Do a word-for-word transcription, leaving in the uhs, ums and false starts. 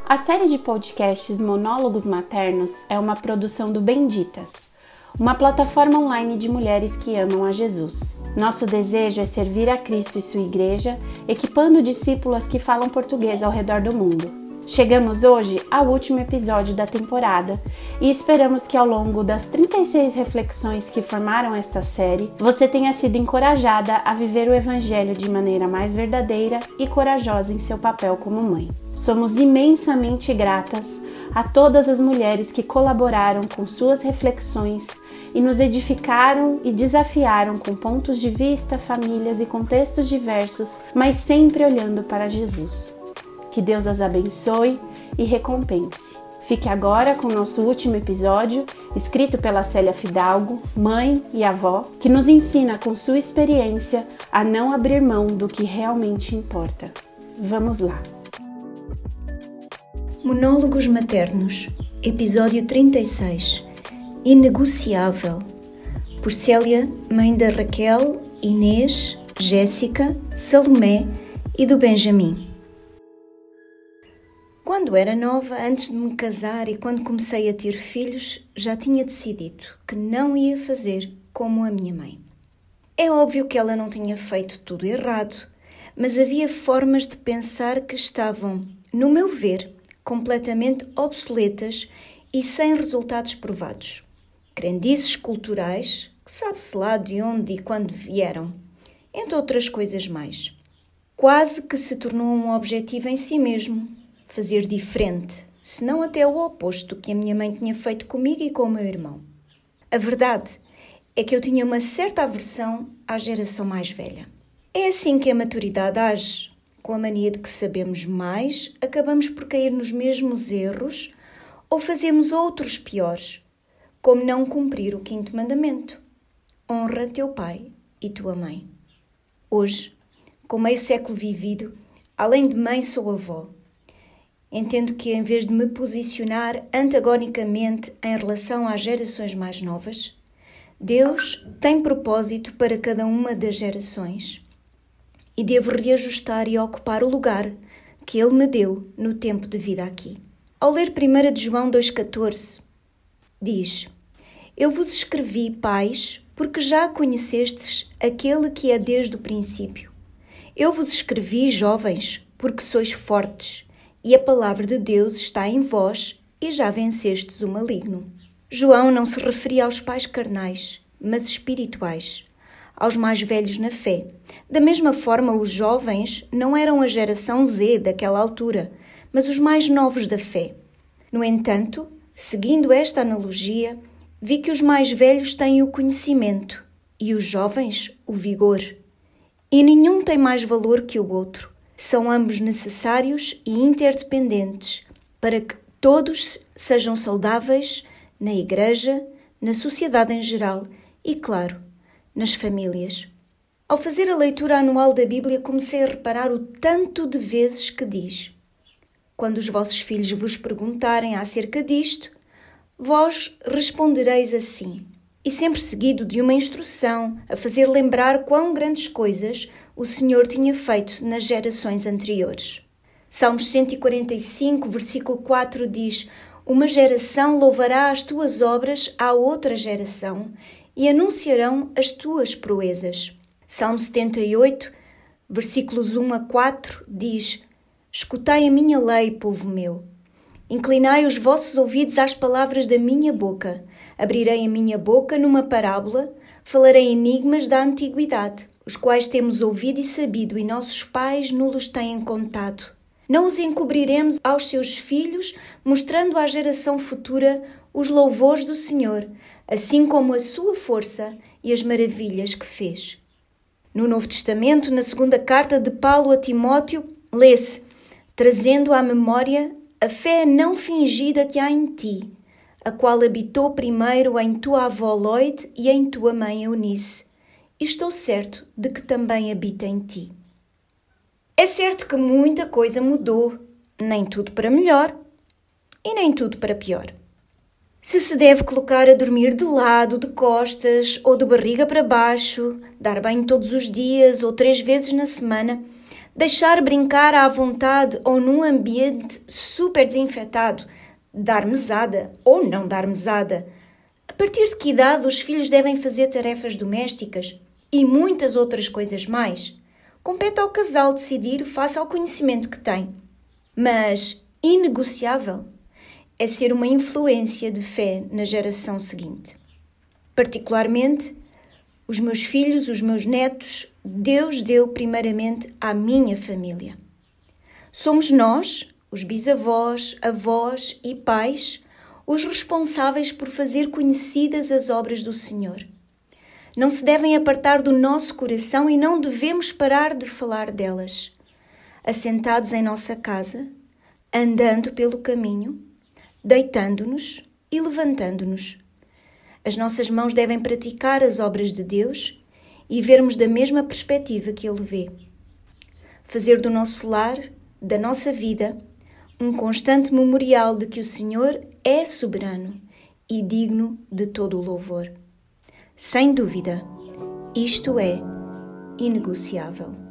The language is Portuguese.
A série de podcasts Monólogos Maternos é uma produção do Benditas, uma plataforma online de mulheres que amam a Jesus. Nosso desejo é servir a Cristo e sua igreja, equipando discípulas que falam português ao redor do mundo. Chegamos hoje ao último episódio da temporada e esperamos que ao longo das trinta e seis reflexões que formaram esta série, você tenha sido encorajada a viver o Evangelho de maneira mais verdadeira e corajosa em seu papel como mãe. Somos imensamente gratas a todas as mulheres que colaboraram com suas reflexões e nos edificaram e desafiaram com pontos de vista, famílias e contextos diversos, mas sempre olhando para Jesus. Que Deus as abençoe e recompense. Fique agora com o nosso último episódio, escrito pela Célia Fidalgo, mãe e avó, que nos ensina com sua experiência a não abrir mão do que realmente importa. Vamos lá! Monólogos Maternos, episódio trinta e seis, Inegociável, por Célia, mãe da Raquel, Inês, Jéssica, Salomé e do Benjamin. Quando era nova, antes de me casar e quando comecei a ter filhos, já tinha decidido que não ia fazer como a minha mãe. É óbvio que ela não tinha feito tudo errado, mas havia formas de pensar que estavam, no meu ver, completamente obsoletas e sem resultados provados. Crendices culturais, que sabe-se lá de onde e quando vieram, entre outras coisas mais. Quase que se tornou um objetivo em si mesmo, fazer diferente, se não até o oposto do que a minha mãe tinha feito comigo e com o meu irmão. A verdade é que eu tinha uma certa aversão à geração mais velha. É assim que a maturidade age. Com a mania de que sabemos mais, acabamos por cair nos mesmos erros ou fazemos outros piores, como não cumprir o quinto mandamento. Honra teu pai e tua mãe. Hoje, com meio século vivido, além de mãe sou avó. Entendo que em vez de me posicionar antagonicamente em relação às gerações mais novas, Deus tem propósito para cada uma das gerações. E devo reajustar e ocupar o lugar que Ele me deu no tempo de vida aqui. Ao ler primeira de João dois catorze, diz: Eu vos escrevi, pais, porque já conhecestes aquele que é desde o princípio. Eu vos escrevi, jovens, porque sois fortes, e a palavra de Deus está em vós e já vencestes o maligno. João não se referia aos pais carnais, mas espirituais, aos mais velhos na fé. Da mesma forma, os jovens não eram a geração Z daquela altura, mas os mais novos da fé. No entanto, seguindo esta analogia, vi que os mais velhos têm o conhecimento e os jovens o vigor. E nenhum tem mais valor que o outro. São ambos necessários e interdependentes para que todos sejam saudáveis na igreja, na sociedade em geral e, claro, nas famílias. Ao fazer a leitura anual da Bíblia, comecei a reparar o tanto de vezes que diz: Quando os vossos filhos vos perguntarem acerca disto, vós respondereis assim. E sempre seguido de uma instrução a fazer lembrar quão grandes coisas o Senhor tinha feito nas gerações anteriores. Salmos cento e quarenta e cinco, versículo quatro diz: Uma geração louvará as tuas obras à outra geração, e anunciarão as tuas proezas. Salmo setenta e oito, versículos um a quatro, diz: Escutai a minha lei, povo meu. Inclinai os vossos ouvidos às palavras da minha boca. Abrirei a minha boca numa parábola, falarei enigmas da antiguidade, os quais temos ouvido e sabido, e nossos pais nos têm contado. Não os encobriremos aos seus filhos, mostrando à geração futura os louvores do Senhor, assim como a sua força e as maravilhas que fez. No Novo Testamento, na segunda carta de Paulo a Timóteo, lê-se: trazendo à memória a fé não fingida que há em ti, a qual habitou primeiro em tua avó Loide e em tua mãe Eunice, e estou certo de que também habita em ti. É certo que muita coisa mudou, nem tudo para melhor e nem tudo para pior. Se se deve colocar a dormir de lado, de costas ou de barriga para baixo, dar banho todos os dias ou três vezes na semana, deixar brincar à vontade ou num ambiente super desinfetado, dar mesada ou não dar mesada. A partir de que idade os filhos devem fazer tarefas domésticas e muitas outras coisas mais? Compete ao casal decidir face ao conhecimento que tem. Mas inegociável é ser uma influência de fé na geração seguinte. Particularmente, os meus filhos, os meus netos, Deus deu primeiramente à minha família. Somos nós, os bisavós, avós e pais, os responsáveis por fazer conhecidas as obras do Senhor. Não se devem apartar do nosso coração e não devemos parar de falar delas. Assentados em nossa casa, andando pelo caminho, deitando-nos e levantando-nos. As nossas mãos devem praticar as obras de Deus e vermos da mesma perspectiva que Ele vê. Fazer do nosso lar, da nossa vida, um constante memorial de que o Senhor é soberano e digno de todo o louvor. Sem dúvida, isto é inegociável.